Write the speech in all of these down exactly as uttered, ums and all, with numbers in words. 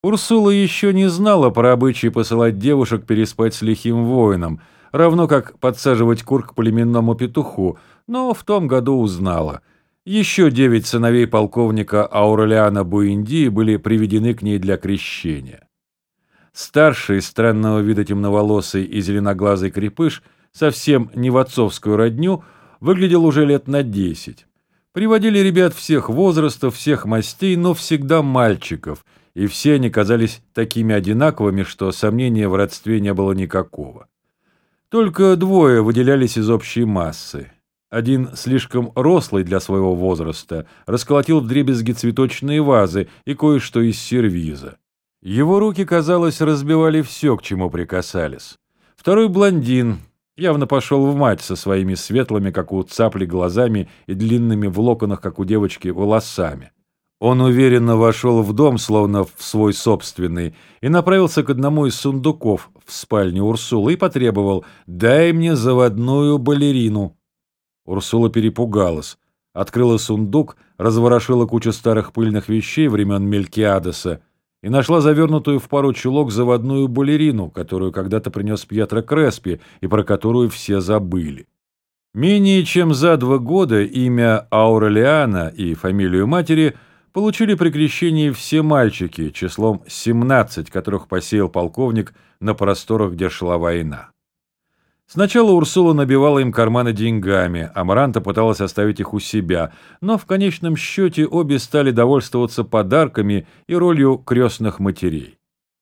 Урсула еще не знала про обычай посылать девушек переспать с лихим воином, равно как подсаживать кур к племенному петуху, но в том году узнала. Еще девять сыновей полковника Аурелиана Буэндии были приведены к ней для крещения. Старший, странного вида темноволосый и зеленоглазый крепыш, совсем не в отцовскую родню, выглядел уже лет на десять. Приводили ребят всех возрастов, всех мастей, но всегда мальчиков, и все они казались такими одинаковыми, что сомнения в родстве не было никакого. Только двое выделялись из общей массы. Один, слишком рослый для своего возраста, расколотил вдребезги цветочные вазы и кое-что из сервиза. Его руки, казалось, разбивали все, к чему прикасались. Второй блондин явно пошел в мать со своими светлыми, как у цапли, глазами и длинными в локонах, как у девочки, волосами. Он уверенно вошел в дом, словно в свой собственный, и направился к одному из сундуков в спальне Урсулы и потребовал: «Дай мне заводную балерину». Урсула перепугалась, открыла сундук, разворошила кучу старых пыльных вещей времен Мелькиадеса и нашла завернутую в пару чулок заводную балерину, которую когда-то принес Пьетро Креспи и про которую все забыли. Менее чем за два года имя Аурелиана и фамилию матери получили при крещении все мальчики, числом семнадцать, которых посеял полковник на просторах, где шла война. Сначала Урсула набивала им карманы деньгами, а Маранта пыталась оставить их у себя, но в конечном счете обе стали довольствоваться подарками и ролью крестных матерей.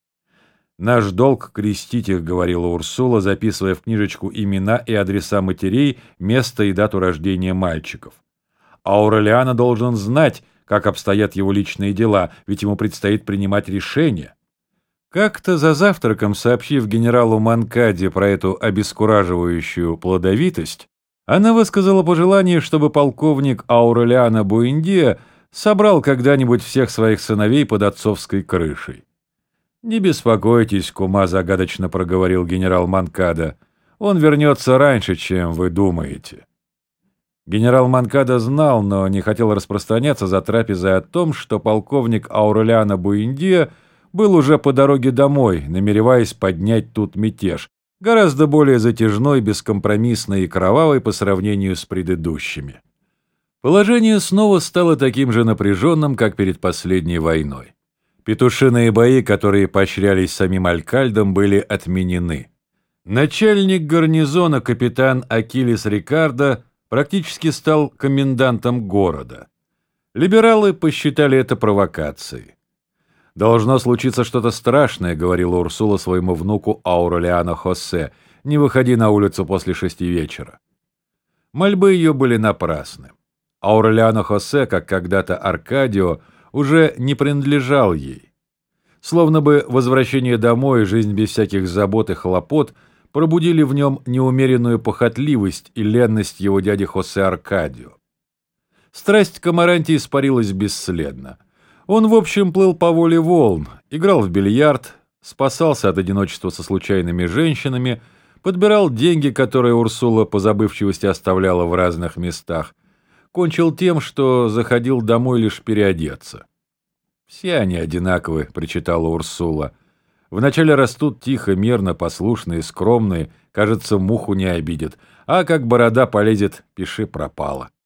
«Наш долг — крестить их», — говорила Урсула, записывая в книжечку имена и адреса матерей, место и дату рождения мальчиков. Аурелиана должен знать, как обстоят его личные дела, ведь ему предстоит принимать решения. Как-то за завтраком, сообщив генералу Манкаде про эту обескураживающую плодовитость, она высказала пожелание, чтобы полковник Аурелиана Буэндия собрал когда-нибудь всех своих сыновей под отцовской крышей. «Не беспокойтесь, кума», — загадочно проговорил генерал Манкада, — «он вернется раньше, чем вы думаете». Генерал Манкада знал, но не хотел распространяться за трапезой о том, что полковник Аурелиана Буэндия был уже по дороге домой, намереваясь поднять тут мятеж, гораздо более затяжной, бескомпромиссный и кровавый по сравнению с предыдущими. Положение снова стало таким же напряженным, как перед последней войной. Петушиные бои, которые поощрялись самим Алькальдом, были отменены. Начальник гарнизона капитан Акилис Рикардо практически стал комендантом города. Либералы посчитали это провокацией. «Должно случиться что-то страшное», — говорила Урсула своему внуку Аурелиано Хосе. «Не выходи на улицу после шести вечера». Мольбы ее были напрасны. Аурелиано Хосе, как когда-то Аркадио, уже не принадлежал ей. Словно бы возвращение домой и жизнь без всяких забот и хлопот пробудили в нем неумеренную похотливость и ленность его дяди Хосе Аркадио. Страсть к Амаранте испарилась бесследно. Он, в общем, плыл по воле волн, играл в бильярд, спасался от одиночества со случайными женщинами, подбирал деньги, которые Урсула по забывчивости оставляла в разных местах, кончил тем, что заходил домой лишь переодеться. «Все они одинаковы», — причитала Урсула. «Вначале растут тихо, мирно, послушные, скромные, кажется, муху не обидят, а как борода полезет, пиши пропало».